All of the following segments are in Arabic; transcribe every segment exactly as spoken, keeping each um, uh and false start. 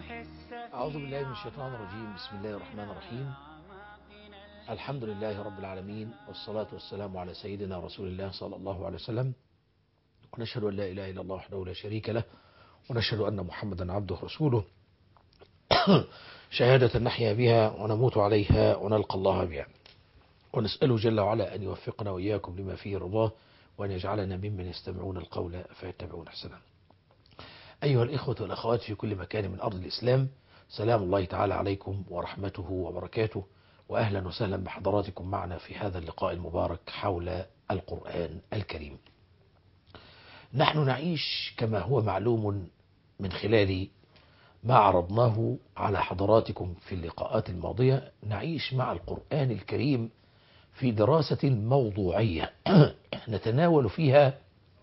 أعوذ بالله من الشيطان الرجيم. بسم الله الرحمن الرحيم. الحمد لله رب العالمين، والصلاة والسلام على سيدنا رسول الله صلى الله عليه وسلم، ونشهد أن لا إله إلا الله وحده لا شريك له، ونشهد أن محمدا عبده ورسوله شهادة نحيا بها ونموت عليها ونلقى الله بها، ونسأله جل وعلا أن يوفقنا وإياكم لما فيه رضاه، وأن يجعلنا ممن يستمعون القول فيتبعون أحسنه. أيها الإخوة والأخوات في كل مكان من أرض الإسلام، سلام الله تعالى عليكم ورحمته وبركاته، وأهلا وسهلا بحضراتكم معنا في هذا اللقاء المبارك حول القرآن الكريم. نحن نعيش كما هو معلوم من خلال ما عرضناه على حضراتكم في اللقاءات الماضية، نعيش مع القرآن الكريم في دراسة موضوعية نتناول فيها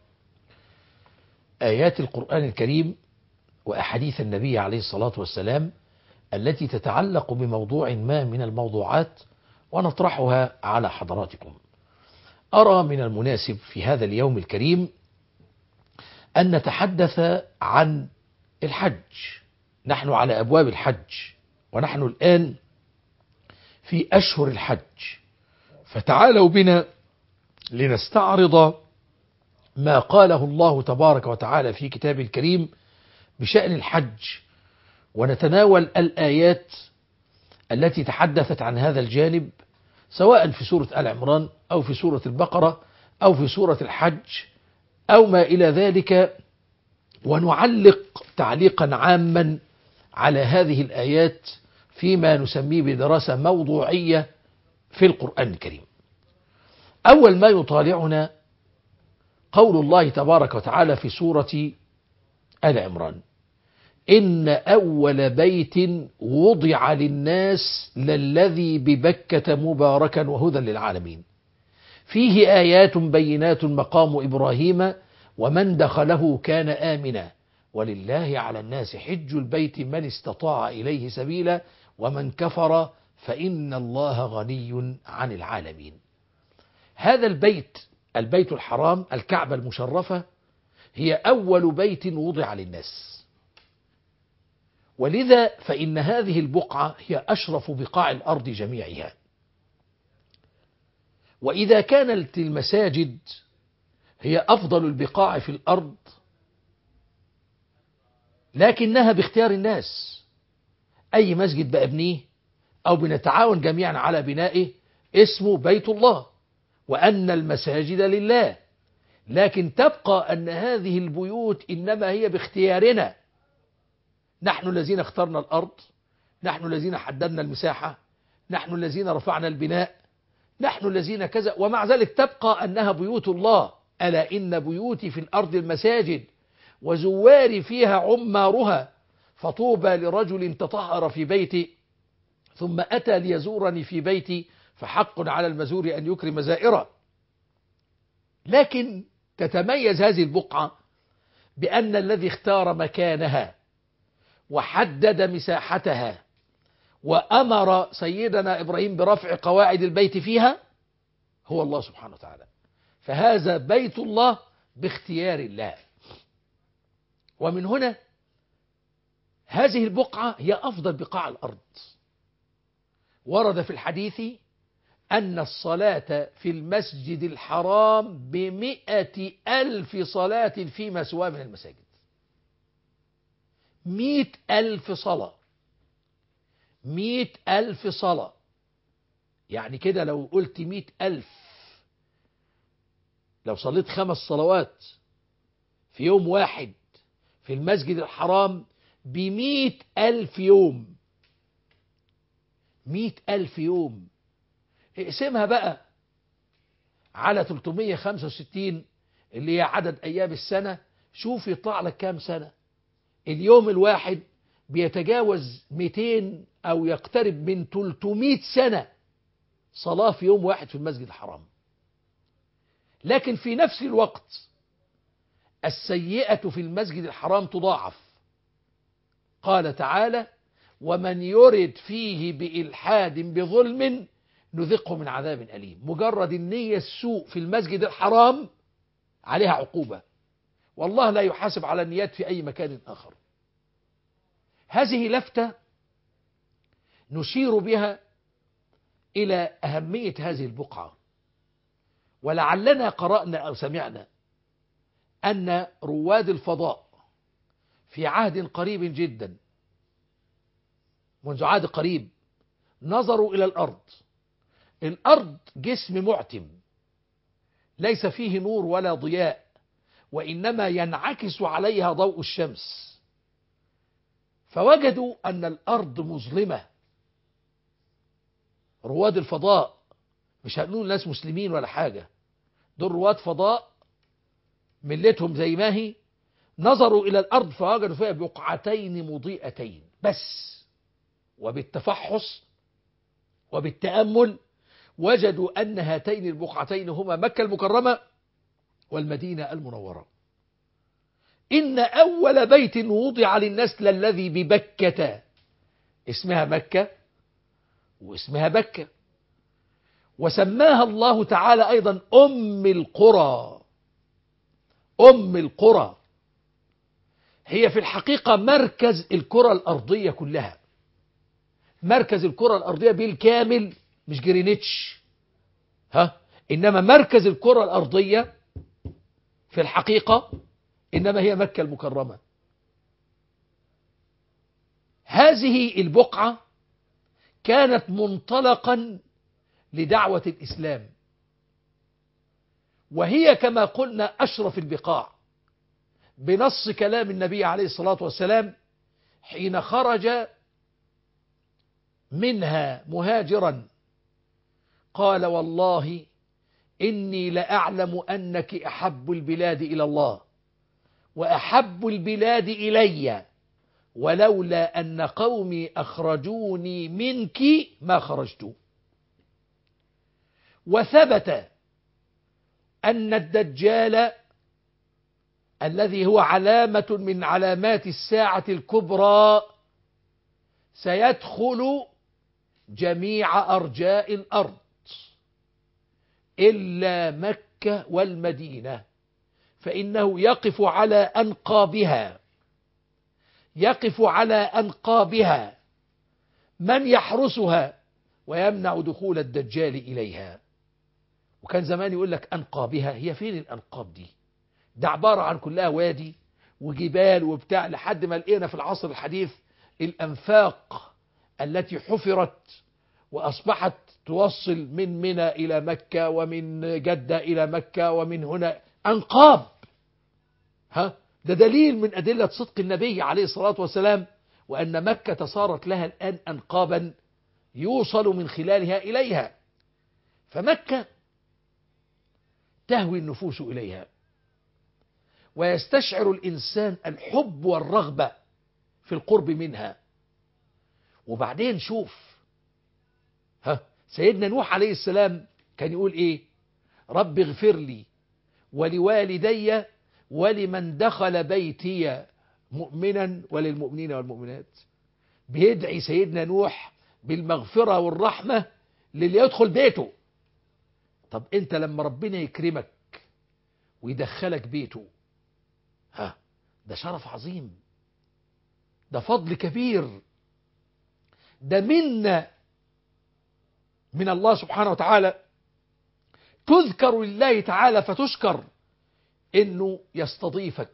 آيات القرآن الكريم وأحاديث النبي عليه الصلاة والسلام التي تتعلق بموضوع ما من الموضوعات، ونطرحها على حضراتكم. أرى من المناسب في هذا اليوم الكريم أن نتحدث عن الحج. نحن على أبواب الحج، ونحن الآن في أشهر الحج، فتعالوا بنا لنستعرض ما قاله الله تبارك وتعالى في كتابه الكريم بشأن الحج، ونتناول الآيات التي تحدثت عن هذا الجانب، سواء في سورة آل عمران أو في سورة البقرة أو في سورة الحج أو ما إلى ذلك، ونعلق تعليقا عاما على هذه الآيات فيما نسميه بدراسة موضوعية في القرآن الكريم. أول ما يطالعنا قول الله تبارك وتعالى في سورة آل عمران: إن أول بيت وضع للناس للذي ببكة مباركا وهدى للعالمين فيه آيات بينات مقام إبراهيم ومن دخله كان آمنا ولله على الناس حج البيت من استطاع إليه سبيلا ومن كفر فإن الله غني عن العالمين. هذا البيت، البيت الحرام، الكعبة المشرفة، هي أول بيت وضع للناس، ولذا فإن هذه البقعة هي أشرف بقاع الأرض جميعها. وإذا كانت المساجد هي أفضل البقاع في الأرض، لكنها باختيار الناس. أي مسجد بأبنيه أو بنتعاون جميعا على بنائه اسمه بيت الله، وأن المساجد لله، لكن تبقى أن هذه البيوت إنما هي باختيارنا. نحن الذين اخترنا الأرض، نحن الذين حددنا المساحة، نحن الذين رفعنا البناء، نحن الذين كذا، ومع ذلك تبقى أنها بيوت الله. ألا إن بيوتي في الأرض المساجد وزواري فيها عمارها، فطوبى لرجل تطهر في بيتي ثم أتى ليزورني في بيتي فحق على المزور أن يكرم زائره. لكن تتميز هذه البقعة بأن الذي اختار مكانها وحدد مساحتها وأمر سيدنا إبراهيم برفع قواعد البيت فيها هو الله سبحانه وتعالى. فهذا بيت الله باختيار الله. ومن هنا هذه البقعة هي أفضل بقاع الأرض. ورد في الحديث أن الصلاة في المسجد الحرام بمئة ألف صلاة فيما سواه من المساجد. مئة ألف صلاة، مئة ألف صلاة، يعني كده لو قلت مئة ألف، لو صليت خمس صلوات في يوم واحد في المسجد الحرام بمئة ألف يوم، مئة ألف يوم، اقسمها بقى على ثلاثمئة وخمسة وستين اللي هي عدد أيام السنة، شوف يطلع لك كام سنة. اليوم الواحد بيتجاوز مئتين أو يقترب من ثلاثمئة سنة صلاة في يوم واحد في المسجد الحرام. لكن في نفس الوقت السيئة في المسجد الحرام تضاعف. قال تعالى: ومن يرد فيه بإلحاد بظلم نذقه من عذاب أليم. مجرد النية السوء في المسجد الحرام عليها عقوبة، والله لا يحاسب على النيات في أي مكان آخر. هذه لفتة نشير بها إلى أهمية هذه البقعة. ولعلنا قرأنا أو سمعنا أن رواد الفضاء في عهد قريب جدا، منذ عهد قريب، نظروا إلى الأرض. الأرض جسم معتم ليس فيه نور ولا ضياء، وإنما ينعكس عليها ضوء الشمس. فوجدوا أن الأرض مظلمة. رواد الفضاء، مش هنقول ناس مسلمين ولا حاجة، دول رواد فضاء ملتهم زي ما هي، نظروا إلى الأرض فوجدوا فيها بقعتين مضيئتين بس. وبالتفحص وبالتأمل وجدوا أن هاتين البقعتين هما مكة المكرمة والمدينة المنورة. إن أول بيت وضع للناس للذي ببكة، اسمها مكة واسمها بكة، وسماها الله تعالى أيضا أم القرى. أم القرى هي في الحقيقة مركز الكرة الأرضية كلها، مركز الكرة الأرضية بالكامل، مش جرينتش، ها، إنما مركز الكرة الأرضية في الحقيقة إنما هي مكة المكرمة. هذه البقعة كانت منطلقا لدعوة الإسلام، وهي كما قلنا أشرف البقاع بنص كلام النبي عليه الصلاة والسلام حين خرج منها مهاجرا قال: والله إني لأعلم أنك أحب البلاد إلى الله وأحب البلاد إلي، ولولا أن قومي أخرجوني منك ما خرجت. وثبت أن الدجال الذي هو علامة من علامات الساعة الكبرى سيدخل جميع أرجاء الأرض إلا مكة والمدينة، فإنه يقف على أنقابها، يقف على أنقابها من يحرسها ويمنع دخول الدجال إليها. وكان زمان يقول لك أنقابها، هي فين الأنقاب دي؟ ده عبارة عن كلها وادي وجبال وبتاع، لحد ما لقينا في العصر الحديث الأنفاق التي حفرت وأصبحت توصل من منى إلى مكة ومن جدة إلى مكة ومن هنا أنقاب. ها، ده دليل من أدلة صدق النبي عليه الصلاة والسلام، وأن مكة صارت لها الآن أنقابا يوصل من خلالها إليها. فمكة تهوي النفوس إليها ويستشعر الإنسان الحب والرغبة في القرب منها. وبعدين شوف، ها، سيدنا نوح عليه السلام كان يقول إيه؟ رب اغفر لي ولوالدي ولمن دخل بيتي مؤمنا وللمؤمنين والمؤمنات. بيدعي سيدنا نوح بالمغفرة والرحمة للي يدخل بيته. طب انت لما ربنا يكرمك ويدخلك بيته، ها، ده شرف عظيم، ده فضل كبير، ده منا من الله سبحانه وتعالى تذكر لله تعالى فتشكر انه يستضيفك.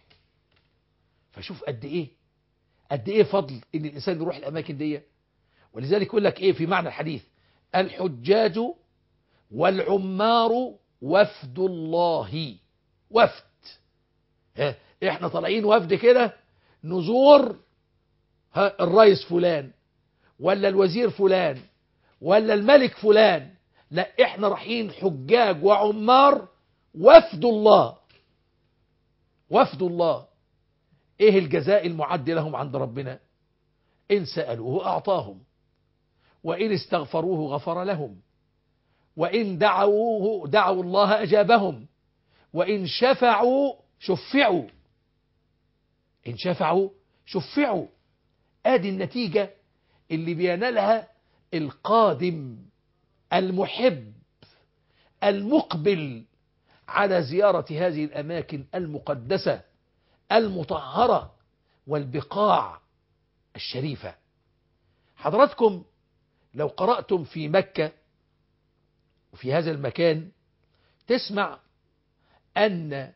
فشوف قد ايه قد ايه فضل ان الانسان يروح الاماكن دي. ولذلك يقول لك ايه في معنى الحديث: الحجاج والعمار وفد الله. وفد، ها، احنا طالعين وفد كده نزور ها الرئيس فلان ولا الوزير فلان ولا الملك فلان، لا، احنا رايحين حجاج وعمار وفد الله. وفد الله، ايه الجزاء المعد لهم عند ربنا؟ ان سألوه اعطاهم، وان استغفروه غفر لهم، وان دعوه دعوا الله اجابهم، وان شفعوا شفعوا. ان شفعوا شفعوا. ادي النتيجة اللي بينالها القادم المحب المقبل على زيارة هذه الأماكن المقدسة المطهرة والبقاع الشريفة. حضراتكم لو قرأتم في مكة وفي هذا المكان تسمع أن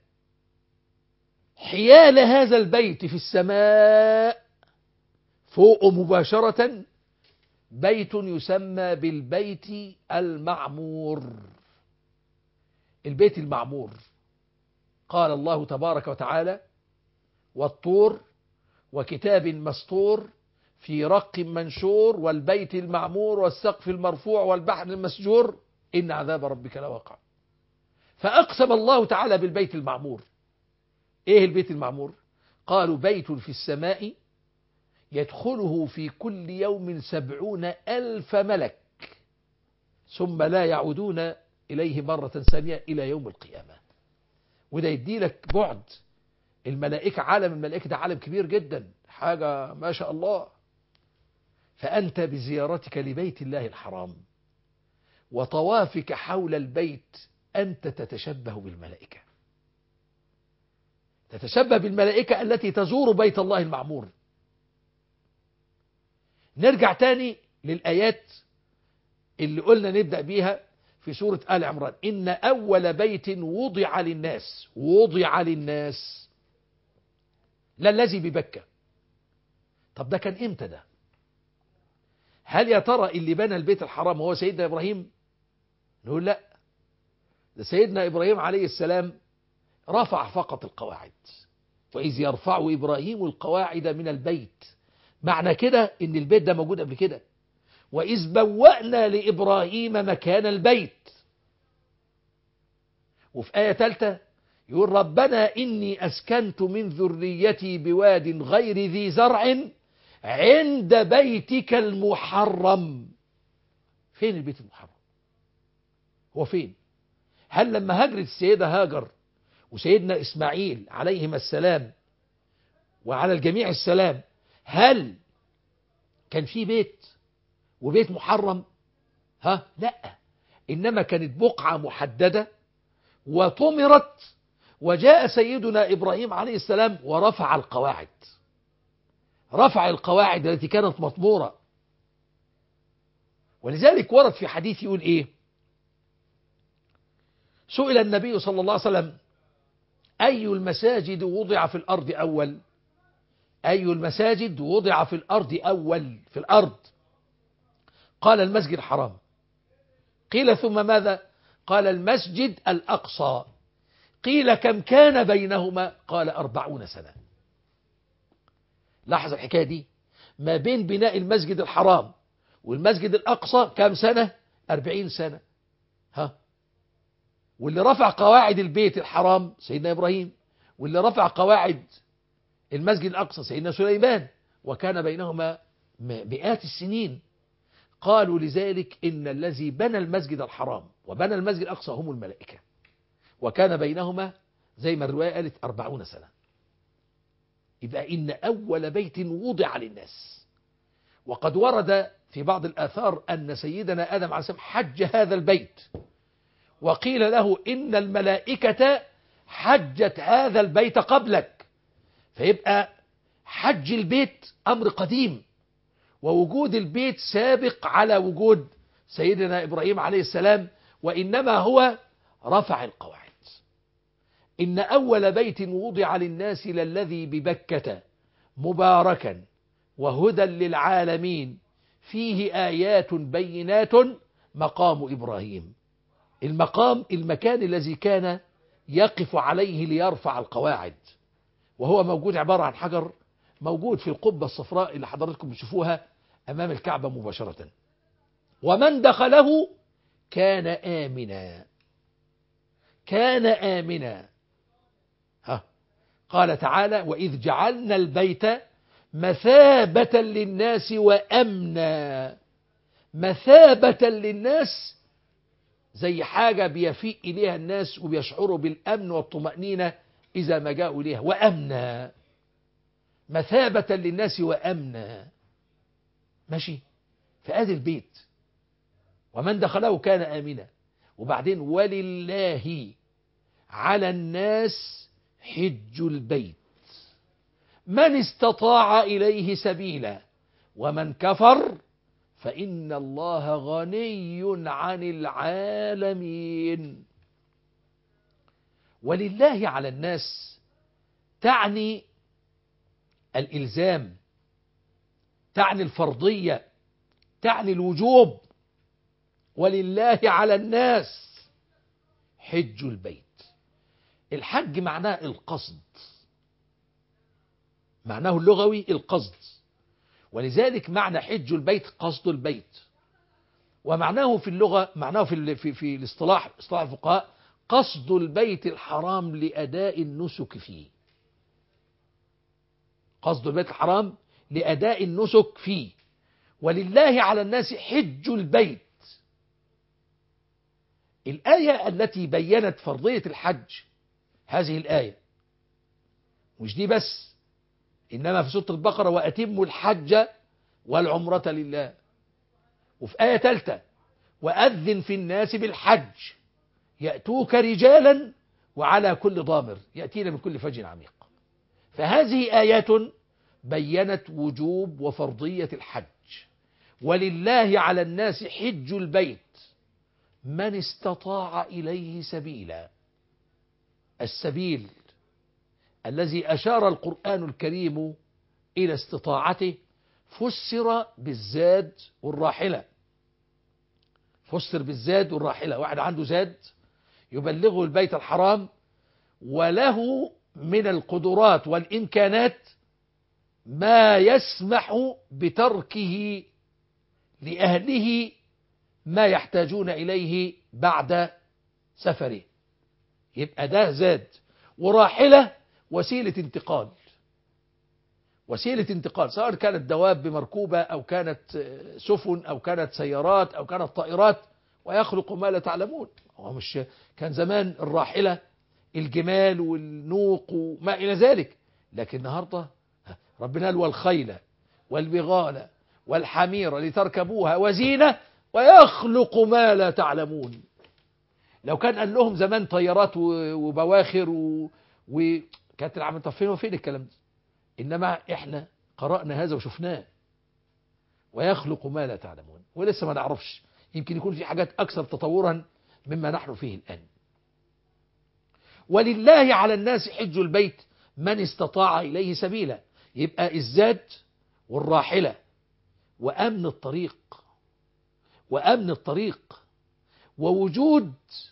حيال هذا البيت في السماء فوق مباشرة بيت يسمى بالبيت المعمور. البيت المعمور قال الله تبارك وتعالى: والطور وكتاب مسطور في رق منشور والبيت المعمور والسقف المرفوع والبحر المسجور إن عذاب ربك لواقع. فأقسم الله تعالى بالبيت المعمور. إيه البيت المعمور؟ قالوا بيت في السماء يدخله في كل يوم سبعون ألف ملك ثم لا يعودون إليه مرة ثانية إلى يوم القيامة. وده يدي لك بعد الملائكة. عالم الملائكة ده عالم كبير جدا، حاجة ما شاء الله. فأنت بزيارتك لبيت الله الحرام وطوافك حول البيت أنت تتشبه بالملائكة، تتشبه بالملائكة التي تزور بيت الله المعمور. نرجع تاني للآيات اللي قلنا نبدأ بيها في سورة آل عمران: إن أول بيت وضع للناس. وضع للناس لا الذي ببكة. طب ده كان إمتى ده؟ هل يا ترى اللي بنى البيت الحرام هو سيدنا إبراهيم؟ نقول لا، ده سيدنا إبراهيم عليه السلام رفع فقط القواعد. وإذ يرفع إبراهيم القواعد من البيت. معنى كده إن البيت ده موجود قبل كده. وإذ بوأنا لإبراهيم مكان البيت. وفي آية ثالثة يقول: ربنا إني أسكنت من ذريتي بواد غير ذي زرع عند بيتك المحرم. فين البيت المحرم؟ هو فين؟ هل لما هاجرت السيدة هاجر وسيدنا إسماعيل عليهما السلام وعلى الجميع السلام، هل كان في بيت وبيت محرم؟ ها لا، إنما كانت بقعة محددة وطمرت، وجاء سيدنا إبراهيم عليه السلام ورفع القواعد. رفع القواعد التي كانت مطمورة. ولذلك ورد في حديث يقول إيه: سئل النبي صلى الله عليه وسلم: أي المساجد وضع في الأرض أول؟ أي المساجد وضع في الأرض أول؟ في الأرض. قال: المسجد الحرام. قيل: ثم ماذا؟ قال: المسجد الأقصى. قيل: كم كان بينهما؟ قال: أربعون سنة. لاحظ الحكاية دي، ما بين بناء المسجد الحرام والمسجد الأقصى كم سنة؟ أربعين سنة. ها، واللي رفع قواعد البيت الحرام سيدنا إبراهيم، واللي رفع قواعد المسجد الأقصى سيدنا سليمان، وكان بينهما مئات السنين. قالوا لذلك إن الذي بنى المسجد الحرام وبنى المسجد الأقصى هم الملائكة، وكان بينهما زي ما الرواية قالت أربعون سنة. يبقى إن أول بيت وضع للناس. وقد ورد في بعض الآثار أن سيدنا آدم عليه السلام حج هذا البيت، وقيل له إن الملائكة حجت هذا البيت قبلك. فيبقى حج البيت أمر قديم، ووجود البيت سابق على وجود سيدنا إبراهيم عليه السلام، وإنما هو رفع القواعد. إن أول بيت وضع للناس للذي ببكة مباركا وهدى للعالمين فيه آيات بينات مقام إبراهيم. المقام المكان الذي كان يقف عليه ليرفع القواعد، وهو موجود عبارة عن حجر موجود في القبة الصفراء اللي حضراتكم بتشوفوها أمام الكعبة مباشرة. ومن دخله كان آمنا. كان آمنا. ها، قال تعالى: وإذ جعلنا البيت مثابة للناس وأمنا. مثابة للناس، زي حاجة بيفيء إليها الناس وبيشعروا بالأمن والطمأنينة إذا ما جاءوا إليها. وأمنا، مثابة للناس وأمنا. ماشي، فآدي البيت ومن دخله كان آمنا. وبعدين: ولله على الناس حج البيت من استطاع إليه سبيلا ومن كفر فإن الله غني عن العالمين. ولله على الناس تعني الإلزام، تعني الفرضية، تعني الوجوب. ولله على الناس حج البيت. الحج معناه القصد، معناه اللغوي القصد، ولذلك معنى حج البيت قصد البيت، ومعناه في اللغة معناه في في, في الاصطلاح اصطلاح الفقهاء قصد البيت الحرام لأداء النسك فيه. قصد البيت الحرام لأداء النسك فيه. ولله على الناس حج البيت. الآية التي بينت فرضية الحج هذه الآية، مش دي بس، إنما في سورة البقرة وأتموا الحج والعمرة لله. وفي آية ثالثة وأذن في الناس بالحج يأتوك رجالا وعلى كل ضامر يأتين من كل فج عميق. فهذه آيات بينت وجوب وفرضية الحج. ولله على الناس حج البيت من استطاع إليه سبيلا. السبيل الذي أشار القرآن الكريم إلى استطاعته فسر بالزاد والراحلة. فسر بالزاد والراحلة. واحد عنده زاد يبلغه البيت الحرام وله من القدرات والإمكانات ما يسمح بتركه لأهله ما يحتاجون إليه بعد سفره، يبقى ده زاد. وراحلة وسيلة انتقال، وسيلة انتقال سواء كانت دواب مركوبة أو كانت سفن أو كانت سيارات أو كانت طائرات. ويخلق ما لا تعلمون. هو مش كان زمان الراحلة الجمال والنوق وما إلى ذلك، لكن النهاردة ربنا قال والخيل والبغال والحمير لتركبوها وزينة ويخلق ما لا تعلمون. لو كان قال لهم زمان طيارات وبواخر و... وكانت العمل طب فين وفين الكلام ده؟ إنما إحنا قرأنا هذا وشفناه. ويخلق ما لا تعلمون. ولسه ما نعرفش، يمكن يكون في حاجات أكثر تطورا مما نحن فيه الآن. ولله على الناس حج البيت من استطاع إليه سبيلا. يبقى الزاد والراحلة وأمن الطريق، وأمن الطريق ووجود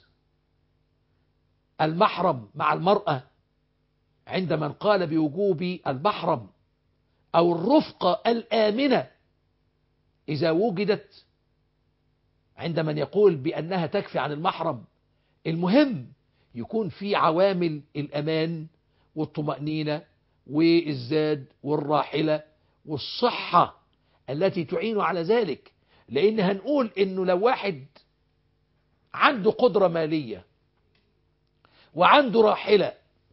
المحرم مع المرأة عند من قال بوجوب المحرم، أو الرفقة الآمنة إذا وجدت عند من يقول بأنها تكفي عن المحرم. المهم يكون في عوامل الأمان والطمأنينة والزاد والراحلة والصحة التي تعين على ذلك. لأن هنقول إنه لو واحد عنده قدرة مالية وعنده راحلة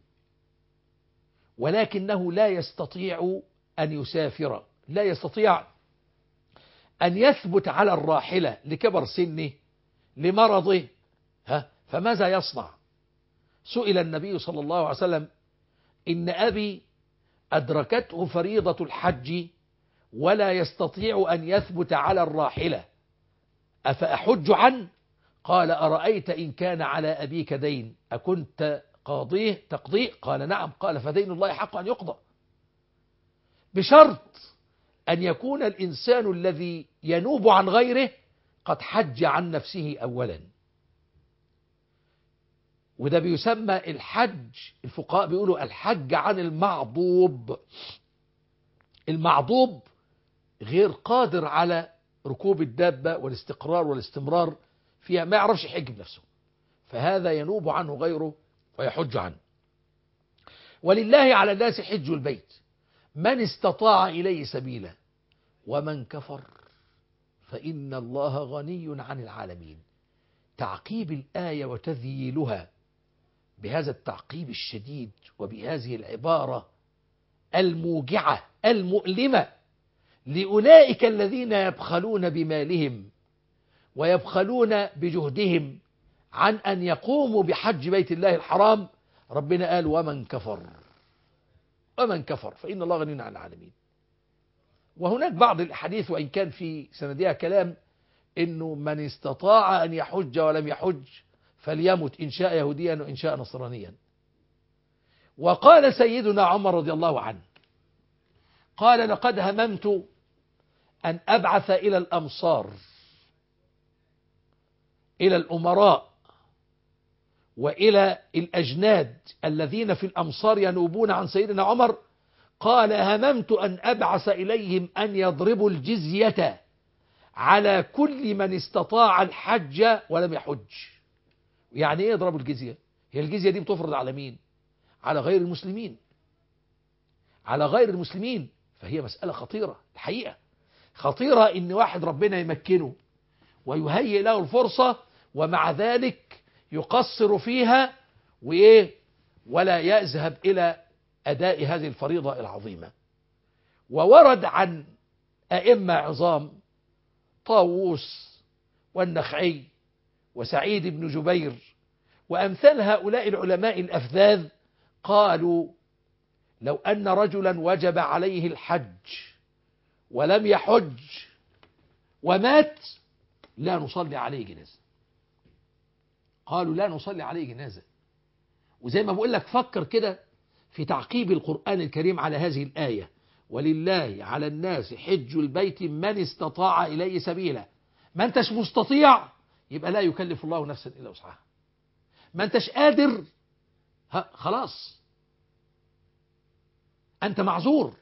ولكنه لا يستطيع أن يسافر، لا يستطيع أن يثبت على الراحلة لكبر سنه لمرضه، ها فماذا يصنع؟ سئل النبي صلى الله عليه وسلم إن أبي أدركته فريضة الحج ولا يستطيع أن يثبت على الراحلة أفأحج عنه؟ قال أرأيت إن كان على أبيك دين أكنت قاضيه تقضيه؟ قال نعم. قال فدين الله حق أن يقضى، بشرط أن يكون الإنسان الذي ينوب عن غيره قد حج عن نفسه أولا. وده بيسمى الحج، الفقهاء بيقولوا الحج عن المعضوب. المعضوب غير قادر على ركوب الدابة والاستقرار والاستمرار فيها، ما يعرفش يحج بنفسه، فهذا ينوب عنه غيره ويحج عنه. ولله على الناس حج البيت من استطاع إليه سبيلا ومن كفر فإن الله غني عن العالمين. تعقيب الآية وتذييلها بهذا التعقيب الشديد وبهذه العبارة الموجعة المؤلمة لأولئك الذين يبخلون بمالهم ويبخلون بجهدهم عن أن يقوموا بحج بيت الله الحرام. ربنا قال ومن كفر. ومن كفر فإن الله غني عن العالمين. وهناك بعض الأحاديث وإن كان في سندها كلام إنه من استطاع أن يحج ولم يحج فليمت إن شاء يهوديا وإن شاء نصرانيا. وقال سيدنا عمر رضي الله عنه قال لقد هممت أن أبعث إلى الأمصار إلى الأمراء وإلى الأجناد الذين في الأمصار ينوبون عن سيدنا عمر، قال هممت أن أبعث إليهم أن يضربوا الجزية على كل من استطاع الحج ولم يحج. يعني إيه يضربوا الجزية؟ هي الجزية دي بتفرض على مين؟ على غير المسلمين، على غير المسلمين. فهي مسألة خطيرة الحقيقة، خطيرة إن واحد ربنا يمكنه ويهيئ له الفرصة ومع ذلك يقصر فيها وإيه ولا يذهب إلى أداء هذه الفريضة العظيمة. وورد عن أئمة عظام طاووس والنخعي وسعيد بن جبير وأمثال هؤلاء العلماء الأفذاذ قالوا لو أن رجلا وجب عليه الحج ولم يحج ومات لا نصلي عليه جنازة. قالوا لا نصلي عليه جنازة. وزي ما بقول لك فكر كده في تعقيب القرآن الكريم على هذه الآية، ولله على الناس حج البيت من استطاع إليه سبيلا. ما انتش مستطيع يبقى لا يكلف الله نفسا إلا وسعها. ما انتش قادر خلاص أنت معذور،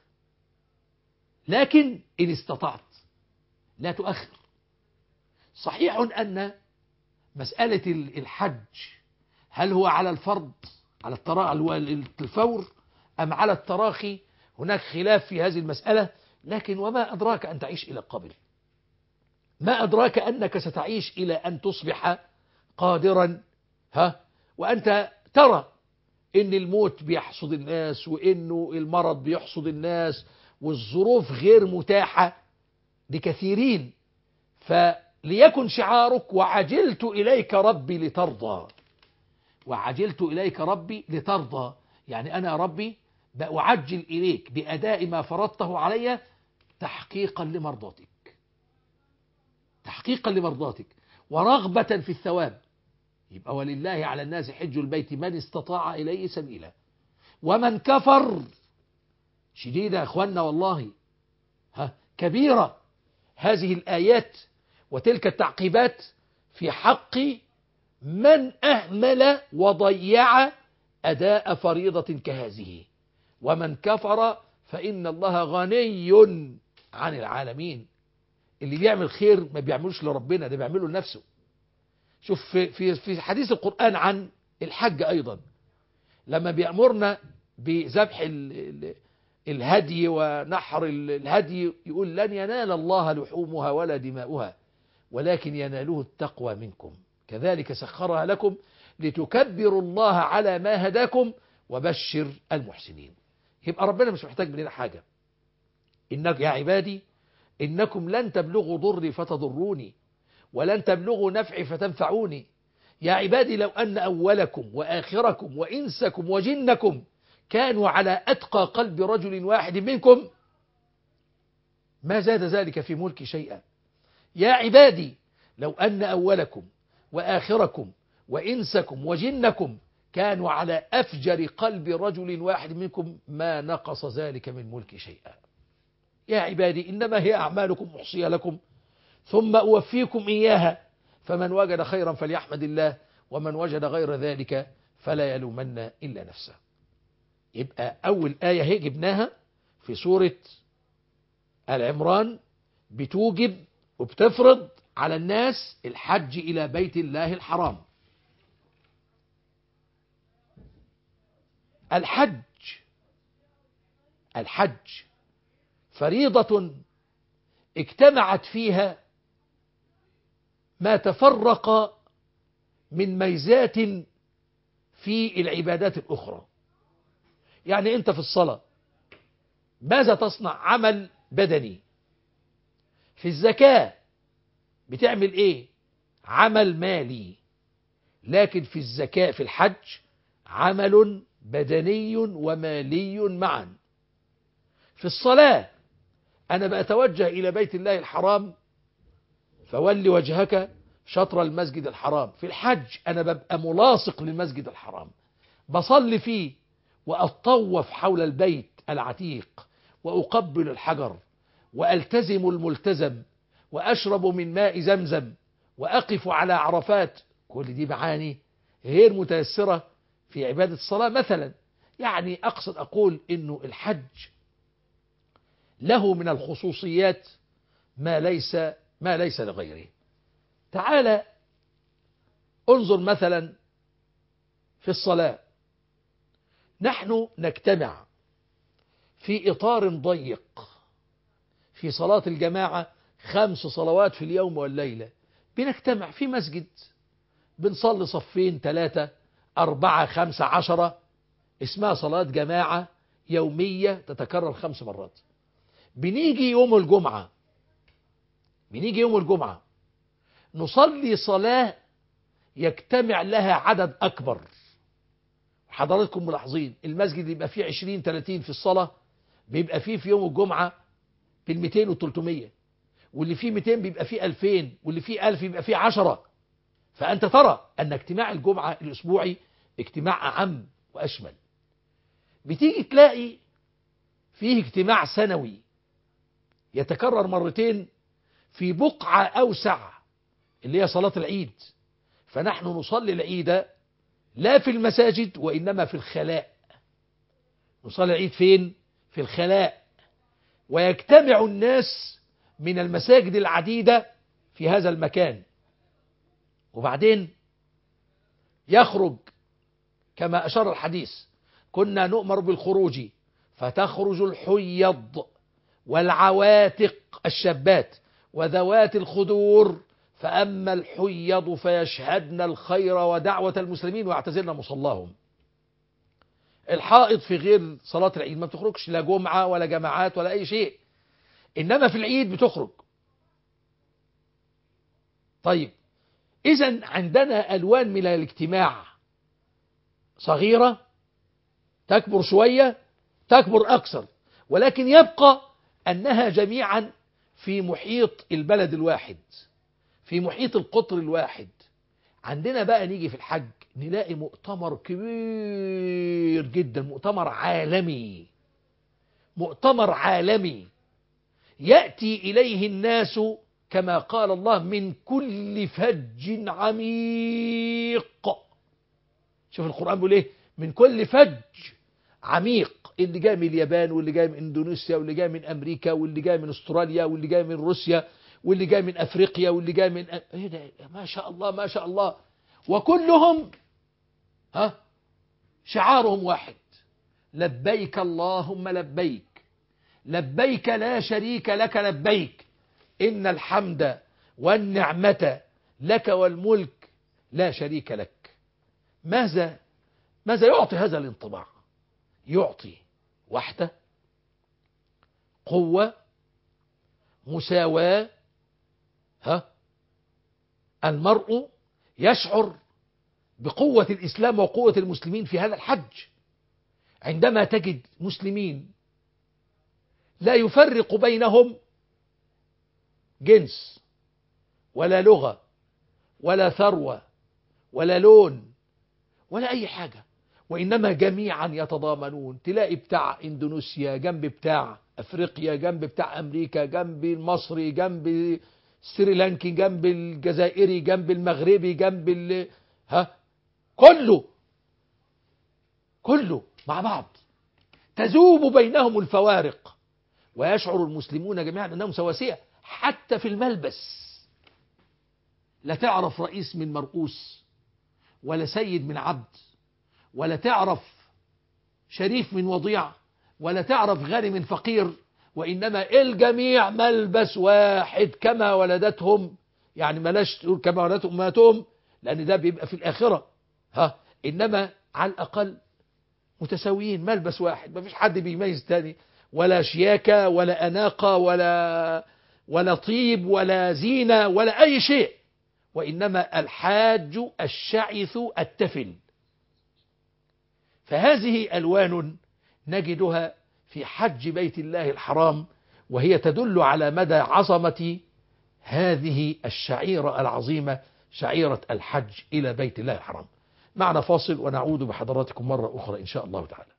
لكن إن استطعت لا تؤخر. صحيح أن مسألة الحج هل هو على الفرض على الفور أم على التراخي؟ هناك خلاف في هذه المسألة، لكن وما أدراك أن تعيش إلى قبل؟ ما أدراك أنك ستعيش إلى أن تصبح قادرا ها وأنت ترى إن الموت بيحصد الناس وإنه المرض بيحصد الناس والظروف غير متاحة لكثيرين. فليكن شعارك وعجلت إليك ربي لترضى، وعجلت إليك ربي لترضى. يعني أنا ربي بأعجل إليك بأداء ما فرضته علي تحقيقا لمرضاتك، تحقيقا لمرضاتك ورغبة في الثواب. يبقى ولله على الناس حج البيت من استطاع إليه سبيلا. ومن كفر شديدة يا أخوانا والله، ها كبيرة هذه الآيات وتلك التعقيبات في حق من أهمل وضيع أداء فريضة كهذه. ومن كفر فإن الله غني عن العالمين. اللي بيعمل خير ما بيعملوش لربنا، ده بيعمله لنفسه. شوف في, في, في حديث القرآن عن الحج أيضا لما بيأمرنا بذبح الهدي ونحر الهدي يقول لن ينال الله لحومها ولا دماؤها ولكن يناله التقوى منكم كذلك سخرها لكم لتكبروا الله على ما هداكم وبشر المحسنين. يبقى ربنا مش محتاج مننا حاجة. إنك يا عبادي إنكم لن تبلغوا ضري فتضروني ولن تبلغوا نفعي فتنفعوني. يا عبادي لو أن أولكم وآخركم وإنسكم وجنكم كانوا على أتقى قلب رجل واحد منكم ما زاد ذلك في ملك شيئا. يا عبادي لو أن أولكم وآخركم وإنسكم وجنكم كانوا على أفجر قلب رجل واحد منكم ما نقص ذلك من ملك شيئا. يا عبادي إنما هي أعمالكم محصية لكم ثم أوفيكم إياها فمن وجد خيرا فليحمد الله ومن وجد غير ذلك فلا يلومن إلا نفسه. يبقى أول آية هي جبناها في سورة آل عمران بتوجب وبتفرض على الناس الحج إلى بيت الله الحرام. الحج الحج فريضة اجتمعت فيها ما تفرق من ميزات في العبادات الأخرى. يعني أنت في الصلاة ماذا تصنع؟ عمل بدني. في الزكاة بتعمل إيه؟ عمل مالي. لكن في الزكاة في الحج عمل بدني ومالي معا. في الصلاة أنا بأتوجه إلى بيت الله الحرام فولي وجهك شطر المسجد الحرام. في الحج أنا ببقى ملاصق للمسجد الحرام، بصلي فيه وأطوف حول البيت العتيق وأقبل الحجر وألتزم الملتزم وأشرب من ماء زمزم وأقف على عرفات. كل دي معاني غير متيسرة في عبادة الصلاة مثلا. يعني أقصد أقول إنه الحج له من الخصوصيات ما ليس ما ليس لغيره. تعالى انظر مثلا في الصلاة، نحن نجتمع في إطار ضيق في صلاة الجماعة، خمس صلوات في اليوم والليلة، بنجتمع في مسجد بنصلي صفين ثلاثة أربعة خمسة عشرة، اسمها صلاة جماعة يومية تتكرر خمس مرات. بنيجي يوم الجمعة بنيجي يوم الجمعة نصلي صلاة يجتمع لها عدد أكبر. حضراتكم ملاحظين المسجد يبقى فيه عشرين ثلاثين في الصلاة، بيبقى فيه في يوم الجمعة بالمئتين والتلتمية، واللي فيه مئتين بيبقى فيه ألفين، واللي فيه ألف يبقى فيه عشرة. فأنت ترى أن اجتماع الجمعة الأسبوعي اجتماع أعم وأشمل. بتيجي تلاقي فيه اجتماع سنوي يتكرر مرتين في بقعة أوسع اللي هي صلاة العيد. فنحن نصلي العيد لا في المساجد وإنما في الخلاء. نصلي العيد فين؟ في الخلاء. ويجتمع الناس من المساجد العديدة في هذا المكان، وبعدين يخرج كما أشار الحديث. كنا نؤمر بالخروج فتخرج الحيض والعواتق الشابات وذوات الخدور، فأما الحيض فيشهدن الخير ودعوة المسلمين ويعتزلن مصلاهم. الحائض في غير صلاة العيد ما بتخرجش، لا جمعة ولا جماعات ولا أي شيء، إنما في العيد بتخرج. طيب إذن عندنا ألوان من الاجتماع، صغيرة تكبر شوية تكبر أكثر، ولكن يبقى أنها جميعا في محيط البلد الواحد، في محيط القطر الواحد. عندنا بقى نيجي في الحج نلاقي مؤتمر كبير جدا، مؤتمر عالمي مؤتمر عالمي يأتي إليه الناس كما قال الله من كل فج عميق. شوف القرآن بيقول ايه؟ من كل فج عميق. اللي جاي من اليابان، واللي جاي من اندونيسيا، واللي جاي من امريكا، واللي جاي من استراليا، واللي جاي من روسيا، واللي جاي من افريقيا، واللي جاي من ايه ده؟ ما شاء الله ما شاء الله. وكلهم ها شعارهم واحد: لبيك اللهم لبيك، لبيك لا شريك لك لبيك، إن الحمد والنعمة لك والملك لا شريك لك. ماذا ماذا يعطي هذا الانطباع؟ يعطي وحدة، قوة، مساواة. ها المرء يشعر بقوة الإسلام وقوة المسلمين في هذا الحج عندما تجد مسلمين لا يفرق بينهم جنس ولا لغة ولا ثروة ولا لون ولا أي حاجة، وإنما جميعا يتضامنون. تلاقي بتاع إندونيسيا جنب بتاع أفريقيا، جنب بتاع أمريكا، جنب المصري، جنب السريلانكي، جنب الجزائري، جنب المغربي، جنب ال... ها كله كله مع بعض. تذوب بينهم الفوارق ويشعر المسلمون جميعا أنهم سواسية. حتى في الملبس لا تعرف رئيس من مرؤوس، ولا سيد من عبد، ولا تعرف شريف من وضيع، ولا تعرف غني من فقير، وإنما الجميع ملبس واحد كما ولدتهم. يعني ملاش تقول كما ولدتهم أمهاتهم، لأن ده بيبقى في الآخرة. ها إنما على الأقل متساويين، ملبس واحد، ما فيش حد بيميز تاني، ولا شياكة ولا أناقة ولا ولا طيب ولا زينة ولا أي شيء، وإنما الحاج الشعث التفل. فهذه ألوان نجدها في حج بيت الله الحرام، وهي تدل على مدى عظمة هذه الشعيرة العظيمة، شعيرة الحج إلى بيت الله الحرام. معنا فاصل ونعود بحضراتكم مرة أخرى إن شاء الله تعالى.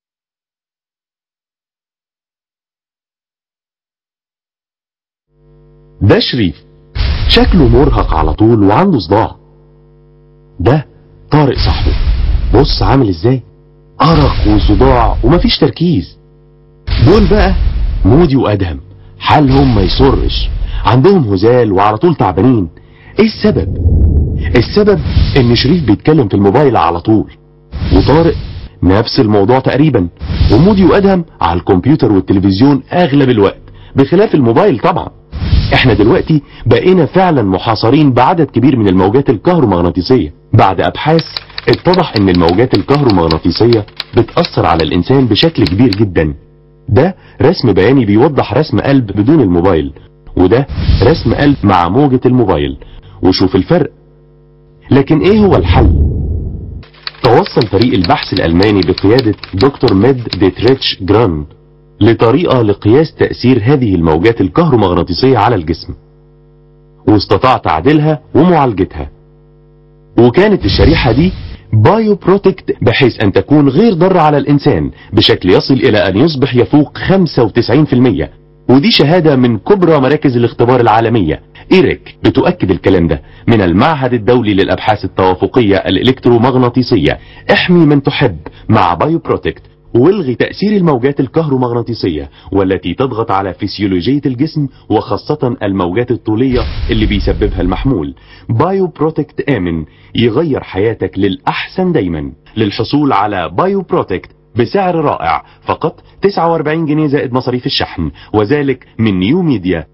ده شريف شكله مرهق على طول وعنده صداع. ده طارق صاحبه، بص عامل ازاي، أرق وصداع ومفيش تركيز. دول بقى مودي وأدهم، حالهم ما يسرش، عندهم هزال وعلى طول تعبانين. ايه السبب؟ السبب ان شريف بيتكلم في الموبايل على طول، وطارق نفس الموضوع تقريبا، ومودي وأدهم على الكمبيوتر والتلفزيون اغلب الوقت بخلاف الموبايل طبعا. احنا دلوقتي بقينا فعلا محاصرين بعدد كبير من الموجات الكهرومغناطيسية. بعد ابحاث اتضح ان الموجات الكهرومغناطيسية بتأثر على الانسان بشكل كبير جدا. ده رسم بياني بيوضح رسم قلب بدون الموبايل، وده رسم قلب مع موجة الموبايل، وشوف الفرق. لكن ايه هو الحل؟ توصل فريق البحث الالماني بقيادة دكتور ميد ديتريتش جران لطريقة لقياس تأثير هذه الموجات الكهرومغناطيسية على الجسم، واستطاع تعديلها ومعالجتها. وكانت الشريحة دي بايو بروتكت، بحيث ان تكون غير ضارة على الانسان بشكل يصل الى ان يصبح يفوق خمسة وتسعين بالمية. ودي شهادة من كبرى مراكز الاختبار العالمية. إيريك بتؤكد الكلام ده من المعهد الدولي للأبحاث التوافقية الإلكترومغناطيسية. احمي من تحب مع بايو بروتكت، والغي تأثير الموجات الكهرومغناطيسية والتي تضغط على فسيولوجية الجسم، وخاصة الموجات الطولية اللي بيسببها المحمول. بايو بروتكت آمن يغير حياتك للأحسن دايما. للحصول على بايو بروتكت بسعر رائع فقط تسعة وأربعين جنيه زائد مصاريف الشحن، وذلك من نيو ميديا.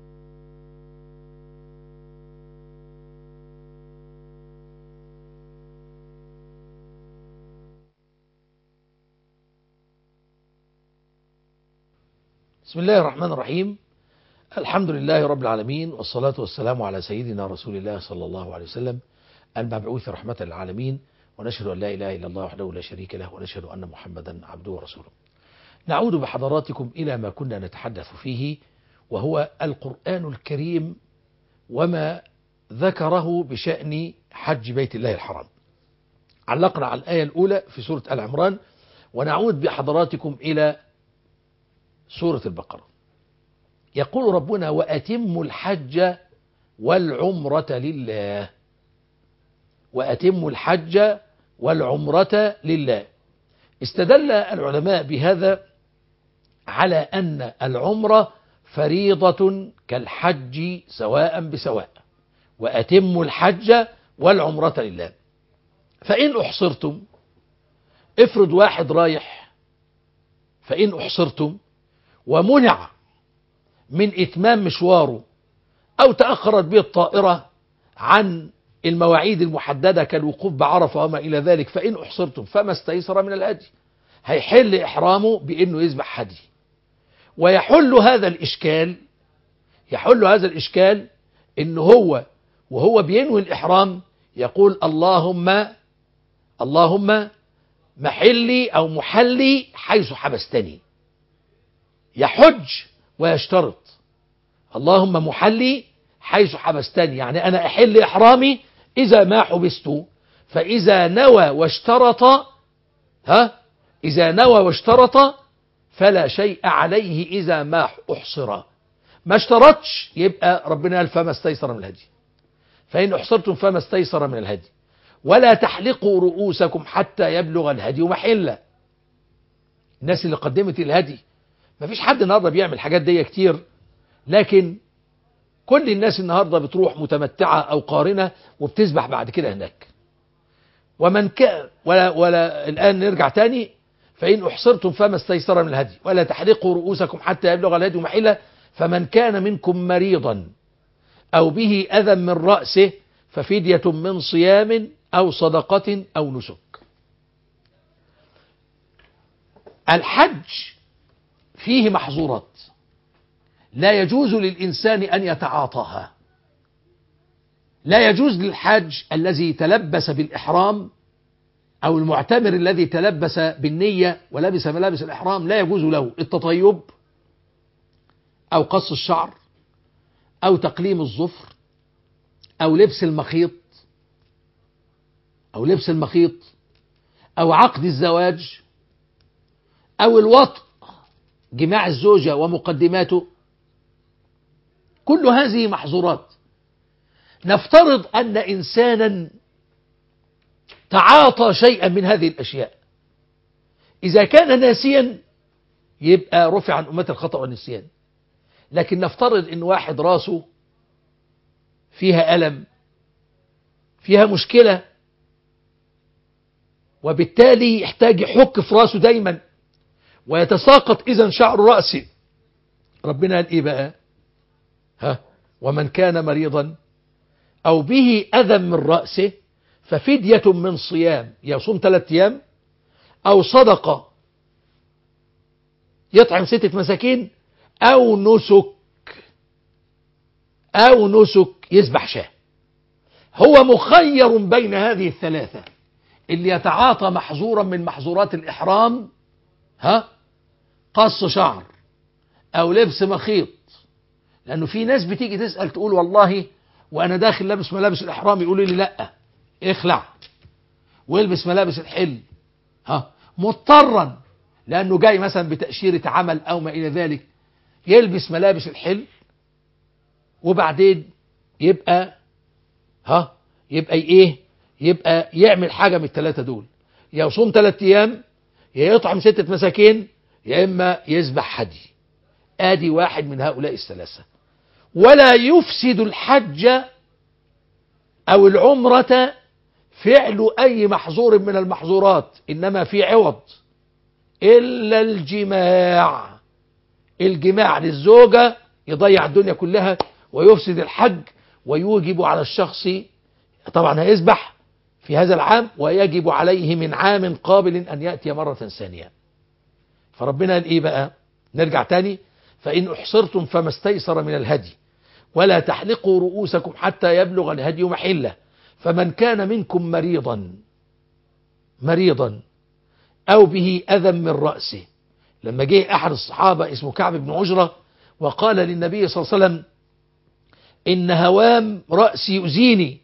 بسم الله الرحمن الرحيم. الحمد لله رب العالمين، والصلاة والسلام على سيدنا رسول الله صلى الله عليه وسلم المبعوث رحمة للعالمين، ونشهد أن لا إله إلا الله وحده لا شريك له، ونشهد أن محمدا عبده ورسوله. نعود بحضراتكم إلى ما كنا نتحدث فيه، وهو القرآن الكريم وما ذكره بشأن حج بيت الله الحرام. علقنا على الآية الأولى في سورة آل عمران، ونعود بحضراتكم إلى سورة البقرة. يقول ربنا: وأتموا الحج والعمرة لله. وأتموا الحج والعمرة لله. استدل العلماء بهذا على أن العمرة فريضة كالحج سواء بسواء. وأتموا الحج والعمرة لله. فإن أحصرتم، افرض واحد رايح، فإن أحصرتم ومنع من إتمام مشواره، أو تأخرت به الطائرة عن المواعيد المحددة كالوقوف بعرفة وما إلى ذلك، فإن أحصرتم فما استيسر من الهدي، هيحل إحرامه بأنه يذبح هدي. ويحل هذا الإشكال يحل هذا الإشكال إن هو وهو بينوي الإحرام يقول: اللهم اللهم محلي أو محلي حيث حبستني. يحج ويشترط: اللهم محلي حيث حبستني، يعني أنا أحل إحرامي إذا ما حبست. فإذا نوى واشترط ها إذا نوى واشترط فلا شيء عليه إذا ما أحصر. ما اشترطش يبقى ربنا قال: فما استيسر من الهدي. فإن أحصرتم فما استيسر من الهدي. ولا تحلقوا رؤوسكم حتى يبلغ الهدي محله. الناس اللي قدمت الهدي، ما فيش حد النهارده بيعمل الحاجات دي كتير، لكن كل الناس النهارده بتروح متمتعة أو قارنة وبتذبح بعد كده هناك. ومن كان ولا ولا الآن نرجع تاني: فإن أحصرتم فما استيسر من الهدي ولا تحلقوا رؤوسكم حتى يبلغ الهدي محله. فمن كان منكم مريضا أو به أذى من رأسه ففدية من صيام أو صدقة أو نسك. الحج فيه محظورات لا يجوز للإنسان أن يتعاطاها. لا يجوز للحاج الذي تلبس بالإحرام أو المعتمر الذي تلبس بالنية ولبس ملابس الإحرام لا يجوز له التطيب أو قص الشعر أو تقليم الظفر أو لبس المخيط أو لبس المخيط أو عقد الزواج أو الوطء، جماع الزوجة ومقدماته. كل هذه محظورات. نفترض أن إنسانا تعاطى شيئا من هذه الأشياء، إذا كان ناسيا يبقى رفع عن أمة الخطأ والنسيان. لكن نفترض أن واحد راسه فيها ألم، فيها مشكلة، وبالتالي يحتاج يحك في راسه دايما ويتساقط إذن شعر رأسه. ربنا قال إيه بقى؟ ها ومن كان مريضا أو به أذى من رأسه ففدية من صيام، يصوم ثلاثة أيام أو صدقة يطعم ستة مساكين أو نسك أو نسك يذبح شاه. هو مخير بين هذه الثلاثة. اللي يتعاطى محظورا من محظورات الإحرام، ها قص شعر أو لبس مخيط، لأنه في ناس بتيجي تسأل تقول والله وأنا داخل لابس ملابس الإحرام يقولوا لي لأ اخلع والبس ملابس الحل، ها مضطرا لأنه جاي مثلا بتأشيرة عمل أو ما إلى ذلك، يلبس ملابس الحل وبعدين يبقى ها يبقى إيه يبقى يعمل حاجة من الثلاثة دول، يا يصوم ثلاثة أيام يا يطعم ستة مساكين يا إما يذبح هدي. آدي واحد من هؤلاء الثلاثة. ولا يفسد الحج أو العمرة فعل أي محظور من المحظورات، إنما في عوض إلا الجماع. الجماع للزوجة يضيع الدنيا كلها ويفسد الحج ويوجب على الشخص، طبعا هيذبح في هذا العام ويجب عليه من عام قابل أن يأتي مرة ثانية. فربنا قال إيه بقى؟ نرجع تاني. فإن أحصرتم فما استيسر من الهدي ولا تحلقوا رؤوسكم حتى يبلغ الهدي محله، فمن كان منكم مريضا مريضا أو به أذى من رأسه. لما جه أحد الصحابة اسمه كعب بن عجرة وقال للنبي صلى الله عليه وسلم إن هوام رأسي يؤذيني،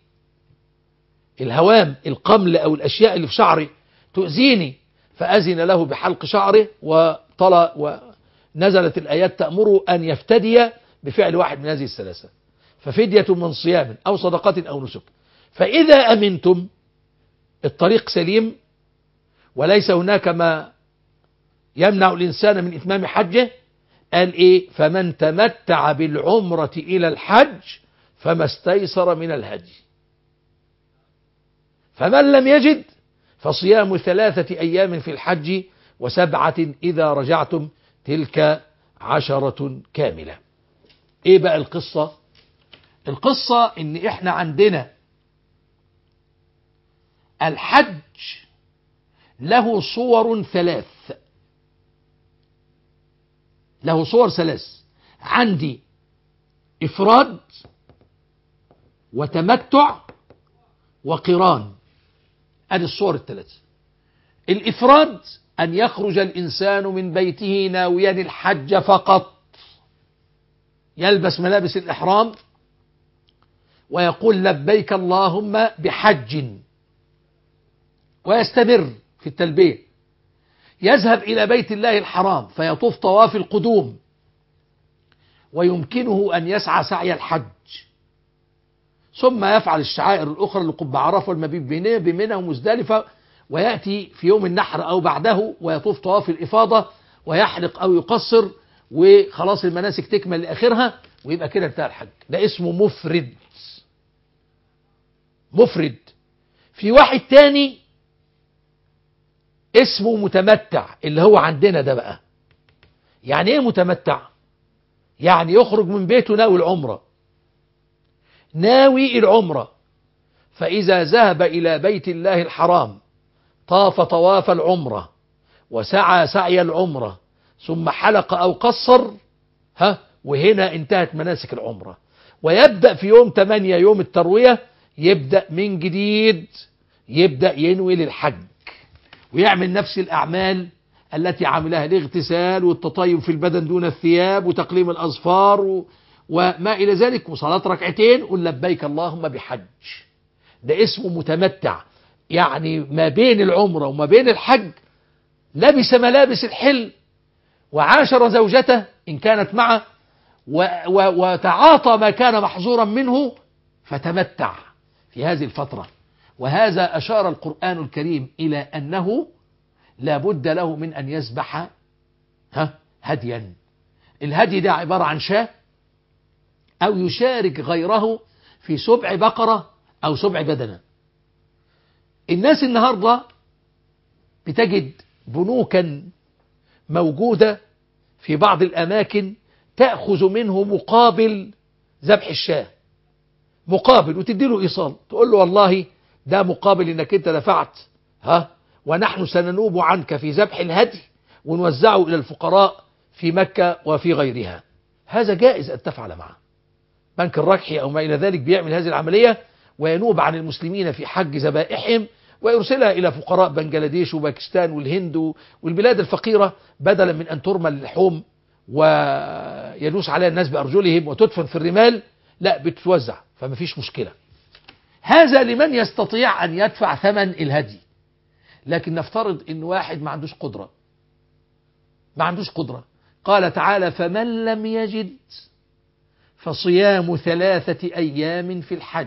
الهوام القمل أو الأشياء اللي في شعري تؤذيني، فأذن له بحلق شعره وطلع ونزلت الآيات تأمره أن يفتدي بفعل واحد من هذه الثلاثة، ففدية من صيام أو صدقة أو نسك. فإذا أمنتم الطريق سليم وليس هناك ما يمنع الإنسان من إتمام حجه، قال إيه؟ فمن تمتع بالعمرة إلى الحج فما استيسر من الهدي، فمن لم يجد فصيام ثلاثة أيام في الحج وسبعة إذا رجعتم تلك عشرة كاملة. إيه بقى القصة؟ القصة إن إحنا عندنا الحج له صور ثلاث، له صور ثلاث. عندي إفراد وتمتع وقران، ادي الصور الثلاثة. الإفراد أن يخرج الإنسان من بيته ناويا الحج فقط، يلبس ملابس الإحرام ويقول لبيك اللهم بحج ويستمر في التلبية، يذهب إلى بيت الله الحرام فيطوف طواف القدوم ويمكنه أن يسعى سعي الحج، ثم يفعل الشعائر الأخرى لقب عرفة والمبيت بمنى ومزدلفة، ويأتي في يوم النحر أو بعده ويطوف طواف الإفاضة ويحلق أو يقصر، وخلاص المناسك تكمل لآخرها ويبقى كده انتهى الحج. ده اسمه مفرد. مفرد. في واحد تاني اسمه متمتع اللي هو عندنا ده بقى. يعني ايه متمتع؟ يعني يخرج من بيته ناوي العمرة، ناوي العمرة، فإذا ذهب إلى بيت الله الحرام طاف طواف العمرة وسعى سعي العمرة ثم حلق أو قصر، ها وهنا انتهت مناسك العمرة، ويبدأ في يوم ثمانية يوم التروية يبدأ من جديد، يبدأ ينوي للحج. ويعمل نفس الأعمال التي عملها، الاغتسال والتطيب في البدن دون الثياب وتقليم الأظفار و... وما إلى ذلك، وصلاة ركعتين، قل لبيك اللهم بحج. ده اسمه متمتع، يعني ما بين العمرة وما بين الحج لبس ملابس الحل وعاشر زوجته إن كانت معه و... و... وتعاطى ما كان محظورا منه، فتمتع في هذه الفترة. وهذا أشار القرآن الكريم إلى أنه لا بد له من أن يذبح ها هديا. الهدي ده عبارة عن شاة، أو يشارك غيره في سبع بقرة أو سبع بدنة. الناس النهاردة بتجد بنوكا موجودة في بعض الأماكن تأخذ منه مقابل ذبح الشاة، مقابل، وتدي له إيصال، تقول له والله ده مقابل إنك أنت دفعت، ها، ونحن سننوب عنك في ذبح الهدي ونوزعه إلى الفقراء في مكة وفي غيرها. هذا جائز أن تفعل معه. بنك الركحي أو ما إلى ذلك بيعمل هذه العملية وينوب عن المسلمين في حج ذبائحهم ويرسلها إلى فقراء بنجلاديش وباكستان والهند والبلاد الفقيرة، بدلا من أن ترمى اللحوم ويدوس عليها الناس بأرجلهم وتدفن في الرمال، لا، بتتوزع، فما فيش مشكلة. هذا لمن يستطيع أن يدفع ثمن الهدي. لكن نفترض أن واحد ما عندوش قدرة، ما عندوش قدرة، قال تعالى فمن لم يجد فصيام ثلاثة أيام في الحج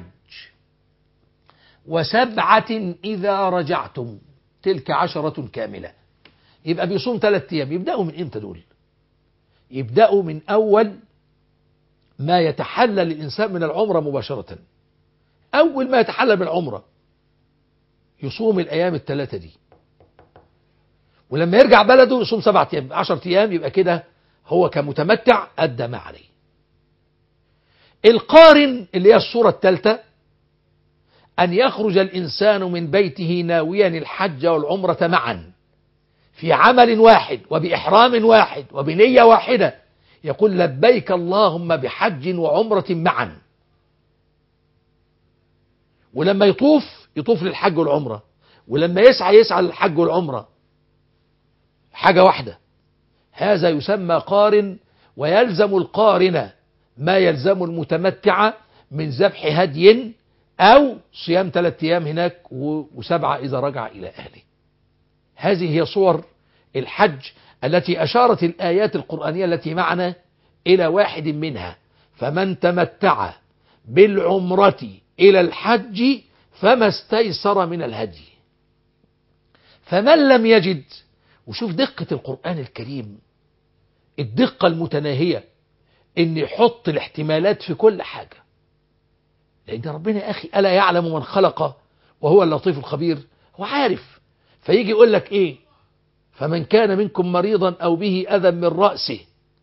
وسبعة إذا رجعتم تلك عشرة كاملة. يبقى بيصوم ثلاثة أيام. يبدأوا من إمتى دول؟ يبدأوا من أول ما يتحلل الإنسان من العمرة مباشرة. أول ما يتحلل من العمرة يصوم الأيام الثلاثة دي، ولما يرجع بلده يصوم سبعة أيام، عشرة أيام. يبقى كده هو كمتمتع أدى ما عليه. القارن اللي هي الصورة الثالثة، أن يخرج الإنسان من بيته ناويا الحج والعمرة معا في عمل واحد وبإحرام واحد وبنية واحدة، يقول لبيك اللهم بحج وعمرة معا. ولما يطوف يطوف للحج والعمرة، ولما يسعى يسعى للحج والعمرة، حاجة واحدة. هذا يسمى قارن، ويلزم القارن ما يلزم المتمتع من ذبح هدي أو صيام ثلاثة أيام هناك وسبعة إذا رجع إلى أهله. هذه هي صور الحج التي أشارت الآيات القرآنية التي معنا إلى واحد منها. فمن تمتع بالعمرة إلى الحج فما استيسر من الهدي. فمن لم يجد، وشوف دقة القرآن الكريم، الدقة المتناهية، إن يحط الاحتمالات في كل حاجة. لأن ربنا يا أخي ألا يعلم من خلق وهو اللطيف الخبير؟ هو عارف. فيجي يقول لك إيه؟ فمن كان منكم مريضا أو به أذى من رأسه.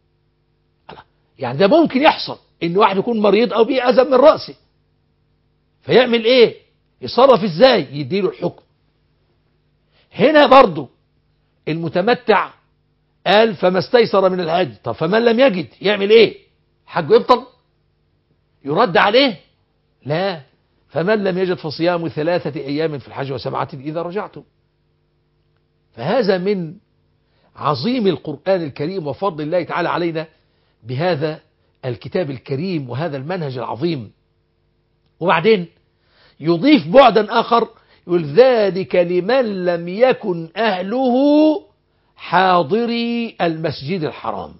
يعني ده ممكن يحصل إن واحد يكون مريض أو به أذى من رأسه، فيعمل إيه؟ يصرف إزاي؟ يديله الحكم. هنا برضو المتمتع قال فما استيسر من الهدي. طب فمن لم يجد يعمل إيه؟ حجه يبطل؟ يرد عليه؟ لا. فمن لم يجد فصيام ثلاثة أيام في الحج وسبعة إذا رجعتم. فهذا من عظيم القرآن الكريم وفضل الله تعالى علينا بهذا الكتاب الكريم وهذا المنهج العظيم. وبعدين يضيف بعدا آخر، يقول ذلك لمن لم يكن أهله حاضري المسجد الحرام.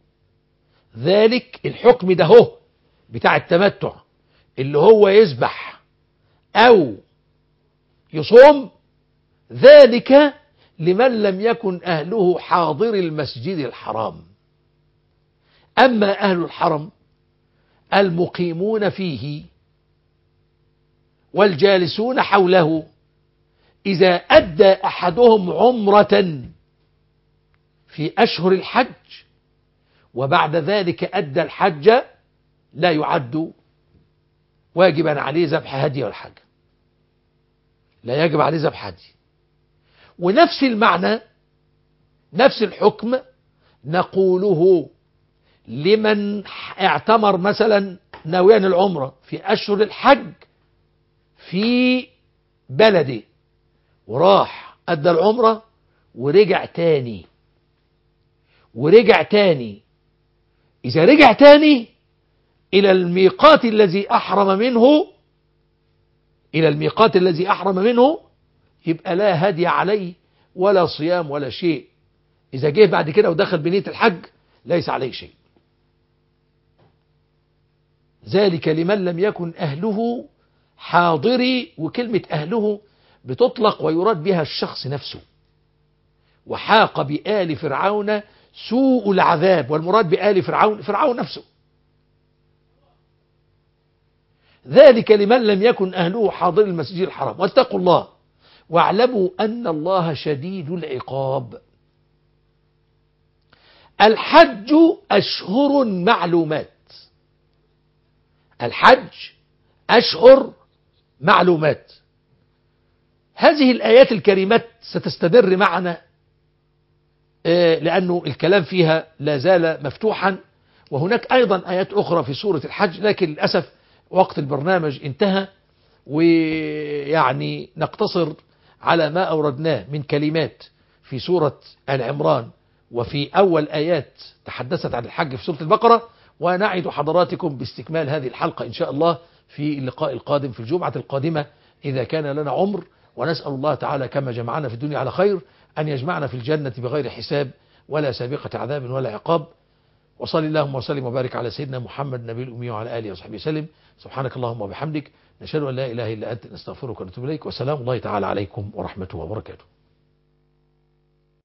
ذلك الحكم ده هو بتاع التمتع اللي هو يذبح أو يصوم، ذلك لمن لم يكن أهله حاضر المسجد الحرام. أما أهل الحرم المقيمون فيه والجالسون حوله، إذا أدى أحدهم عمرة في أشهر الحج وبعد ذلك أدى الحج، لا يعد واجبا عليه ذبح هدي ولا حاجة، لا يجب عليه ذبح هدي. ونفس المعنى نفس الحكم نقوله لمن اعتمر مثلا ناويا العمرة في أشهر الحج في بلده وراح أدى العمرة ورجع تاني ورجع تاني إذا رجع تاني إلى الميقات الذي أحرم منه إلى الميقات الذي أحرم منه يبقى لا هدي عليه ولا صيام ولا شيء. إذا جه بعد كده ودخل بنية الحج ليس عليه شيء. ذلك لمن لم يكن أهله حاضري، وكلمة أهله بتطلق ويراد بها الشخص نفسه. وحاق بآل فرعون سوء العذاب، والمراد بآل فرعون فرعون نفسه. ذلك لمن لم يكن أهله حاضر المسجد الحرام. واتقوا الله واعلموا أن الله شديد العقاب. الحج أشهر معلومات. الحج أشهر معلومات. هذه الآيات الكريمات ستستمر معنا لأنه الكلام فيها لا زال مفتوحا، وهناك أيضا آيات أخرى في سورة الحج، لكن للأسف وقت البرنامج انتهى، ويعني نقتصر على ما أوردناه من كلمات في سورة آل عمران وفي أول آيات تحدثت عن الحج في سورة البقرة، ونعد حضراتكم باستكمال هذه الحلقة إن شاء الله في اللقاء القادم في الجمعة القادمة إذا كان لنا عمر. ونسأل الله تعالى كما جمعنا في الدنيا على خير أن يجمعنا في الجنة بغير حساب ولا سابقة عذاب ولا عقاب. وصل اللهم وسلم وبارك على سيدنا محمد النبي الأمي وعلى آله وصحبه وسلم. سبحانك اللهم وبحمدك، نشهد أن لا إله إلا أنت، نستغفرك ونتوب إليك. وسلام الله تعالى عليكم ورحمته وبركاته.